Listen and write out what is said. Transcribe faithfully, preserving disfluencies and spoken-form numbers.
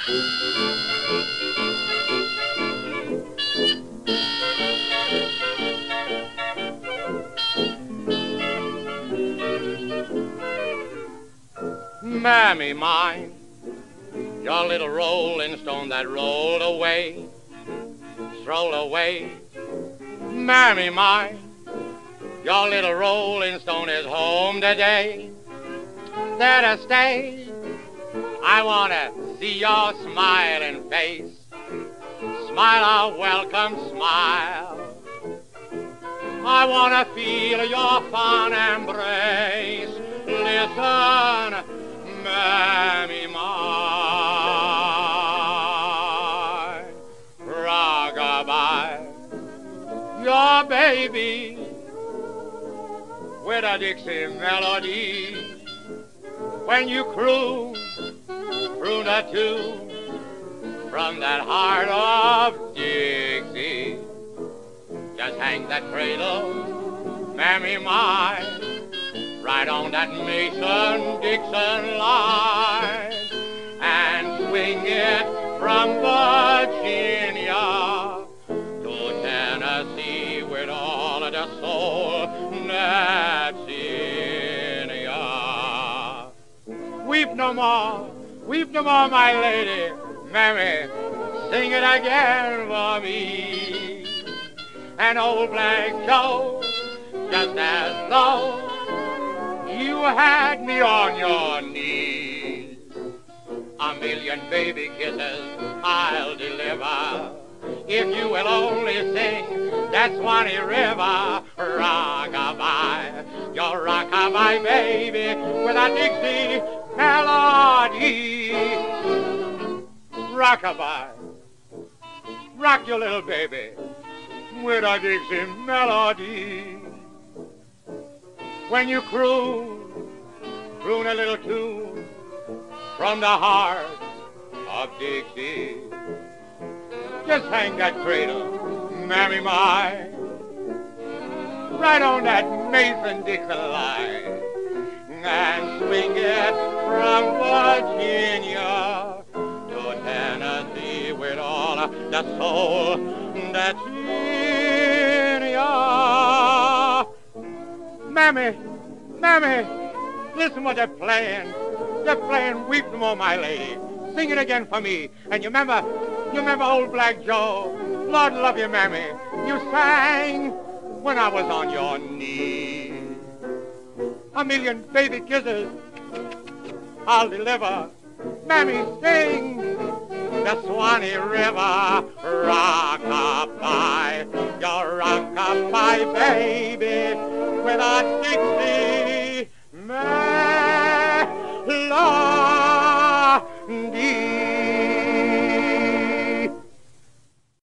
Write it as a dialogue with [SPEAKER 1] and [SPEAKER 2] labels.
[SPEAKER 1] Mammy mine, your little rolling stone that rolled away, strolled away. Mammy mine, your little rolling stone is home today. There to stay. I want to see your smiling face. Smile a welcome smile. I want to feel your fond embrace. Listen, Mammy mine, rock-a-bye, your baby with a Dixie melody. When you croon, croon a tune from that heart of Dixie, just hang that cradle, Mammy mine, right on that Mason-Dixon line, and swing it from Virginia to Tennessee with all of the soul that's in ya. Weep no more, weep no more, my lady, Mammy, sing it again for me. And old Black Joe, just as though you had me on your knees. A million baby kisses I'll deliver if you will only sing that Swanee River. Rock-a-bye, your rock-a-bye baby with a Dixie melody. Rock-a-bye, rock your little baby with a Dixie melody. When you croon, croon a little tune from the heart of Dixie, just hang that cradle, Mammy mine, right on that Mason-Dixon line, and swing it from Virginia to Tennessee with all the soul that's in ya. Mammy, Mammy, listen what they're playing. They're playing Weep No More, My Lady. Sing it again for me. And you remember, you remember old Black Joe? Lord love you, Mammy. You sang when I was on your knee. A million baby kisses I'll deliver. Mammy, sing the Swanee River. Rock-a-bye, your rock-a-bye baby with a Dixie melody.